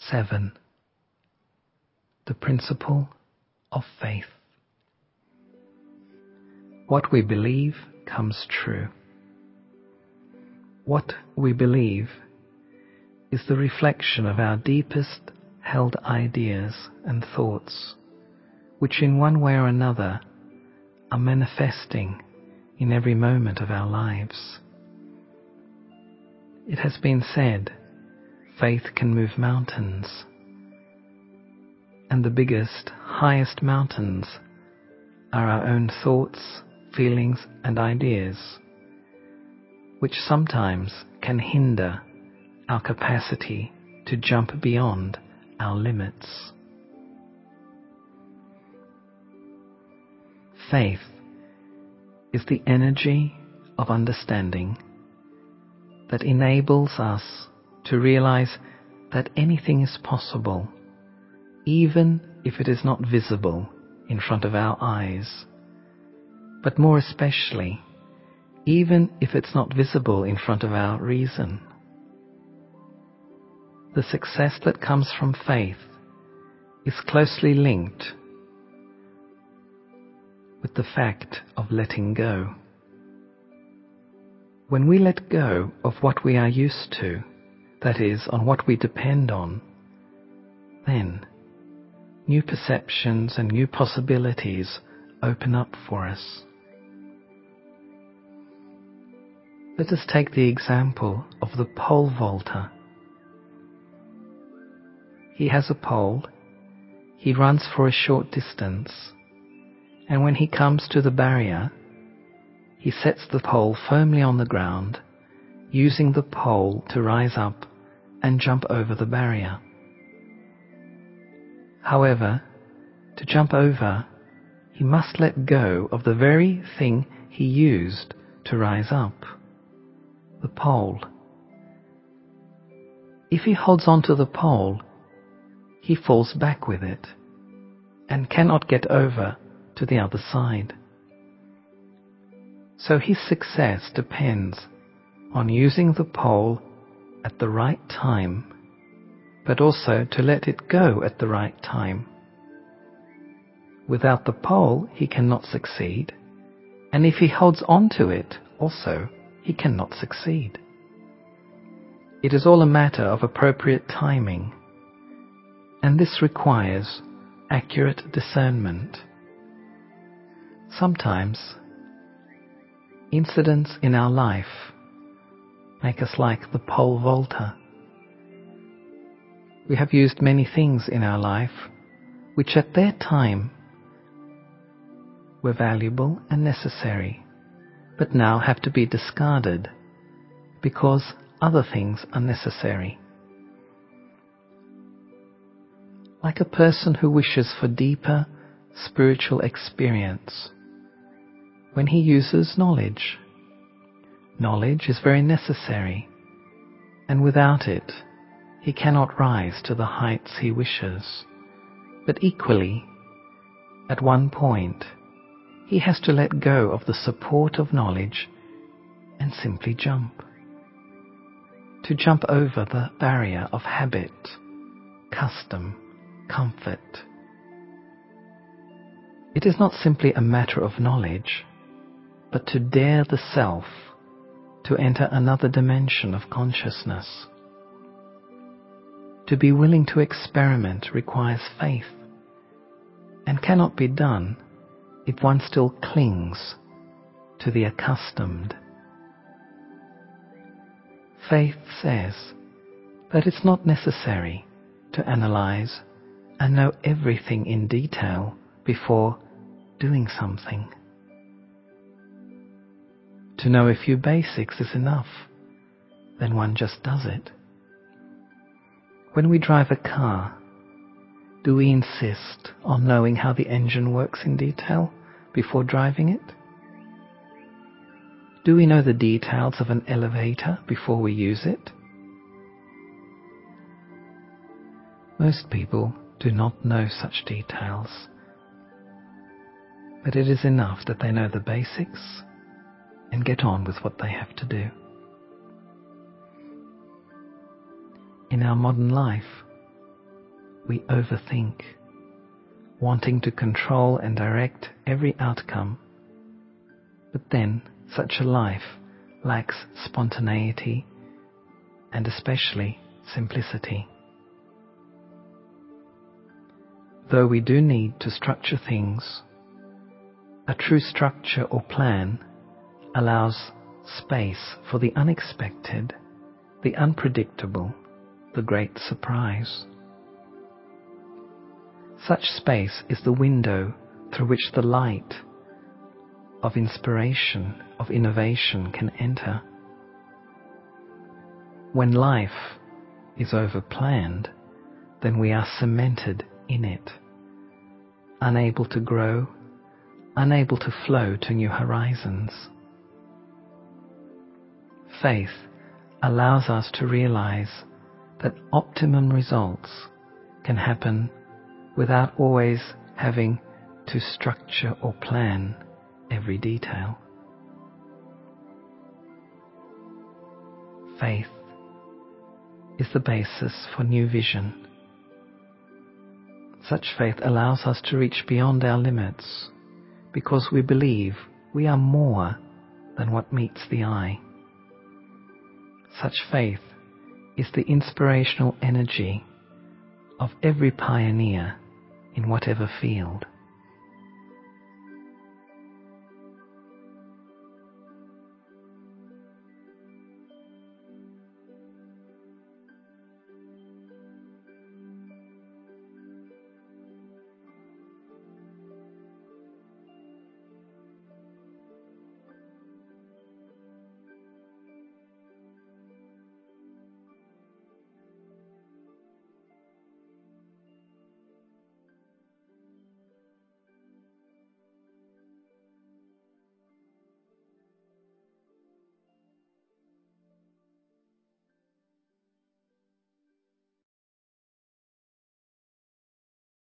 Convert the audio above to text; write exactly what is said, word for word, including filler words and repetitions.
seven. The principle of faith. What we believe comes true. What we believe is the reflection of our deepest held ideas and thoughts, which in one way or another are manifesting in every moment of our lives. It has been said, faith can move mountains, and the biggest, highest mountains are our own thoughts, feelings, and ideas, which sometimes can hinder our capacity to jump beyond our limits. Faith is the energy of understanding that enables us to realize that anything is possible, even if it is not visible in front of our eyes, but more especially, even if it's not visible in front of our reason. The success that comes from faith is closely linked with the fact of letting go. When we let go of what we are used to, that is, on what we depend on, then new perceptions and new possibilities open up for us. Let us take the example of the pole vaulter. He has a pole, he runs for a short distance, and when he comes to the barrier, he sets the pole firmly on the ground, using the pole to rise up and jump over the barrier. However, to jump over, he must let go of the very thing he used to rise up, the pole. If he holds on to the pole, he falls back with it and cannot get over to the other side. So his success depends on using the pole at the right time, but also to let it go at the right time. Without the pole, he cannot succeed, and if he holds on to it also, he cannot succeed. It is all a matter of appropriate timing, and this requires accurate discernment. Sometimes, incidents in our life make us like the pole vaulter. We have used many things in our life which at their time were valuable and necessary, but now have to be discarded because other things are necessary. Like a person who wishes for deeper spiritual experience, when he uses knowledge, knowledge is very necessary, and without it, he cannot rise to the heights he wishes. But equally, at one point, he has to let go of the support of knowledge and simply jump. To jump over the barrier of habit, custom, comfort. It is not simply a matter of knowledge, but to dare the self to enter another dimension of consciousness. To be willing to experiment requires faith, and cannot be done if one still clings to the accustomed. Faith says that it's not necessary to analyze and know everything in detail before doing something. To know a few basics is enough, then one just does it. When we drive a car, do we insist on knowing how the engine works in detail before driving it? Do we know the details of an elevator before we use it? Most people do not know such details, but it is enough that they know the basics and get on with what they have to do. In our modern life, we overthink, wanting to control and direct every outcome. But then such a life lacks spontaneity and especially simplicity. Though we do need to structure things, a true structure or plan allows space for the unexpected, the unpredictable, the great surprise. Such space is the window through which the light of inspiration, of innovation can enter. When life is overplanned, then we are cemented in it, unable to grow, unable to flow to new horizons. Faith allows us to realize that optimum results can happen without always having to structure or plan every detail. Faith is the basis for new vision. Such faith allows us to reach beyond our limits because we believe we are more than what meets the eye. Such faith is the inspirational energy of every pioneer in whatever field.